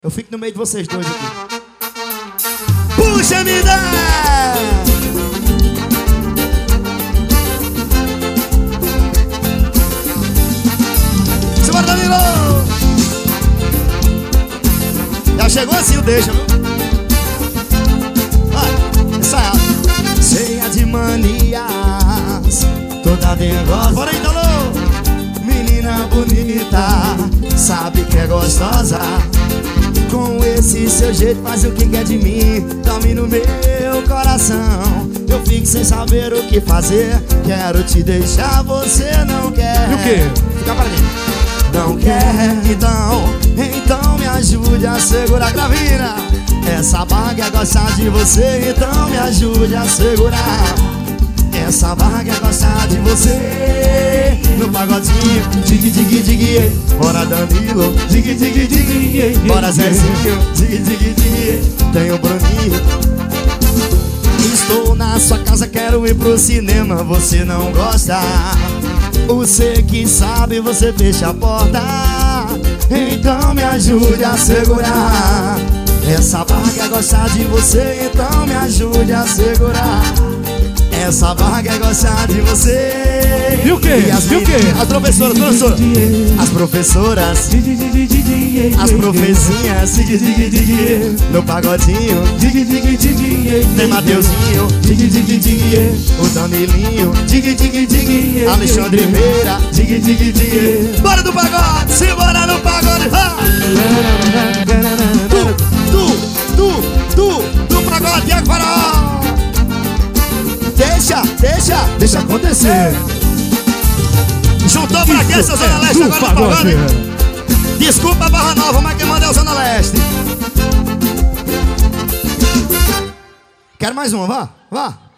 Eu fico no meio de vocês dois aqui. Puxa, me dá! Simbora, Danilo! Já chegou assim o deixa, viu? Vai, ensaiado. Cheia de manias, toda dengosa. Bora aí, Dalô! Menina bonita, sabe que é gostosa. Com esse seu jeito faz o que quer de mim. Dorme no meu coração. Eu fico sem saber o que fazer. Quero te deixar, você não quer. E o quê? Fica pra mim. Não quer, então me ajude a segurar a gravina. Essa barra quer gostar de você, então me ajude a segurar. Essa barra quer gostar de você. No pagodinho, dig, dig, dig. Bora Danilo, dig, dig, dig. Bora Zezinho, dig, dig, dig. Tem o Bruninho. Estou na sua casa, quero ir pro cinema. Você não gosta. Você que sabe, você fecha a porta. Então me ajude a segurar. Essa barra quer gostar de você, então me ajude a segurar. Essa barra quer gostar de você. E o quê? E o quê? As professoras, As professoras, as profezinhas, no pagodinho, tem Mateuzinho, o Danilinho, Alexandre Meira, bora do pagode, simbora no pagode. Do pagode, Thiago Faraó. Deixa acontecer. Juntou pra quê, seu Zona Leste? Agora no pagode. Desculpa a Barra Nova, mas quem manda é o Zona Leste. Quero mais uma, vá.